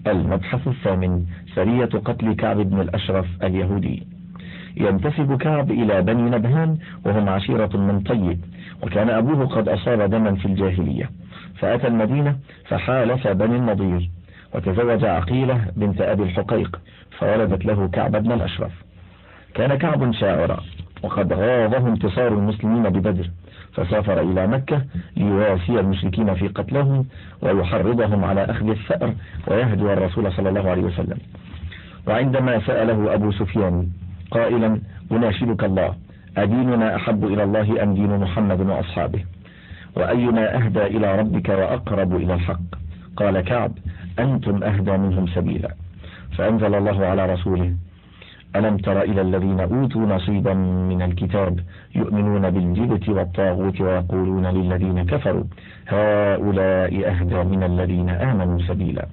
المبحث الثامن: سرية قتل كعب بن الأشرف اليهودي. ينتسب كعب إلى بني نبهان وهم عشيرة من طيب، وكان أبوه قد أصاب دما في الجاهلية، فأتى المدينة فحالف بني النضير وتزوج عقيلة بنت أبي الحقيق، فولدت له كعب بن الأشرف. كان كعب شاعرا، وقد غاضه انتصار المسلمين ببدر، فسافر إلى مكة ليواسي المشركين في قتلهم ويحرضهم على أخذ الثأر ويهدو الرسول صلى الله عليه وسلم. وعندما سأله أبو سفيان قائلا: أناشدك الله، أديننا أحب إلى الله أم دين محمد وأصحابه؟ وأينا أهدى إلى ربك وأقرب إلى الحق؟ قال كعب: أنتم أهدى منهم سبيلا. فأنزل الله على رسوله: ألم تر إلى الذين أوتوا نصيبا من الكتاب يؤمنون بالجبت والطاغوت ويقولون للذين كفروا هؤلاء أهدى من الذين آمنوا سبيلا.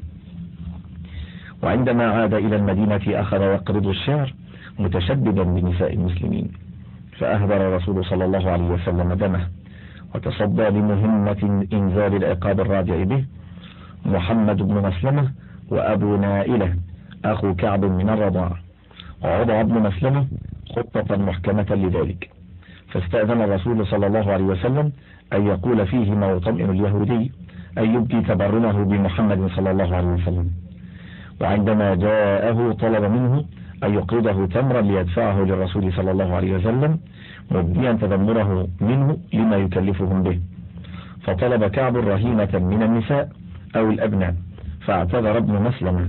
وعندما عاد إلى المدينة أخذ يقرض الشعر متشببا بنساء المسلمين، فأهدر الرسول صلى الله عليه وسلم دمه، وتصدى لمهمة إنزال العقاب الرادع به محمد بن مسلمة وأبو نائلة أخو كعب من الرضاعة. ووضع ابن مسلمة خطة محكمة لذلك، فاستأذن الرسول صلى الله عليه وسلم أن يقول فيه ما يطمئن اليهودي أن يبدي تبرمه بمحمد صلى الله عليه وسلم. وعندما جاءه طلب منه أن يقرضه تمرا ليدفعه للرسول صلى الله عليه وسلم، مبديا تذمره منه لما يكلفهم به. فطلب كعب رهينة من النساء أو الأبناء، فاعتذر ابن مسلمة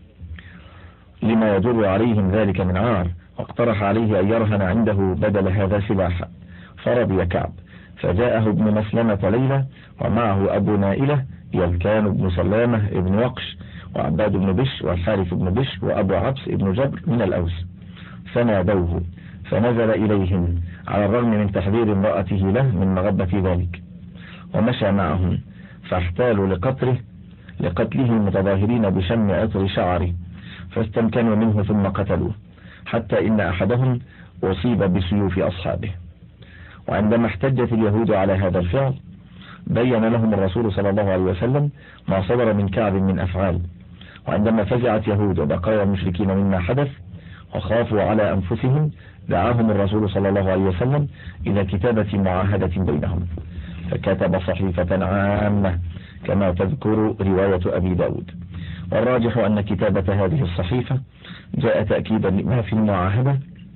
لما يجر عليهم ذلك من عار، واقترح عليه أن يرهن عنده بدل هذا سلاحا، فرضي كعب. فجاءه ابن مسلمة ليلة ومعه أبو نائلة يلكان بن سلامة ابن وقش وعباد بن بش والحارث بن بش وأبو عبس ابن جبر من الأوس، فنادوه فنزل إليهم على الرغم من تحذير امرأته له من مغبة ذلك، ومشى معهم فاحتالوا لقتله المتظاهرين بشم عطر شعره، فاستمكنوا منه ثم قتلوه، حتى إن أحدهم أصيب بسيوف أصحابه. وعندما احتجت اليهود على هذا الفعل بين لهم الرسول صلى الله عليه وسلم ما صدر من كعب من أفعال. وعندما فزعت يهود وبقايا المشركين مما حدث وخافوا على أنفسهم دعاهم الرسول صلى الله عليه وسلم إلى كتابة معاهدة بينهم، فكتب صحيفة عامة كما تذكر رواية أبي داود. والراجح أن كتابة هذه الصحيفة جاء تأكيدا لما في المعاهدة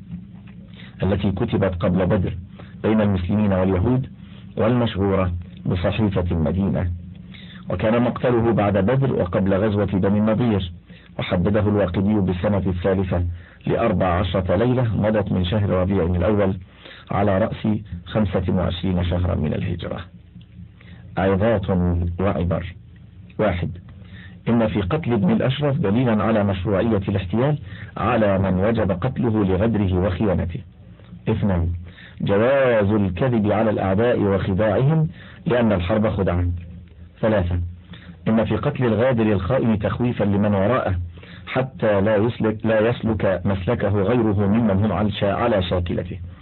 التي كتبت قبل بدر بين المسلمين واليهود، والمشهورة بصحيفة المدينة. وكان مقتله بعد بدر وقبل غزوة بني النضير، وحدده الواقدي بالسنة 13 ليلة مضت من شهر ربيع الأول على رأس 25 شهرا من الهجرة. عظات وعبر: 1. إن في قتل ابن الأشرف دليلا على مشروعية الاحتيال على من وجب قتله لغدره وخيانته. 2. جواز الكذب على الأعداء وخداعهم لأن الحرب خدعا. 3. إن في قتل الغادر الخائن تخويفا لمن وراءه حتى لا يسلك مسلكه غيره ممن هم على شاكلته.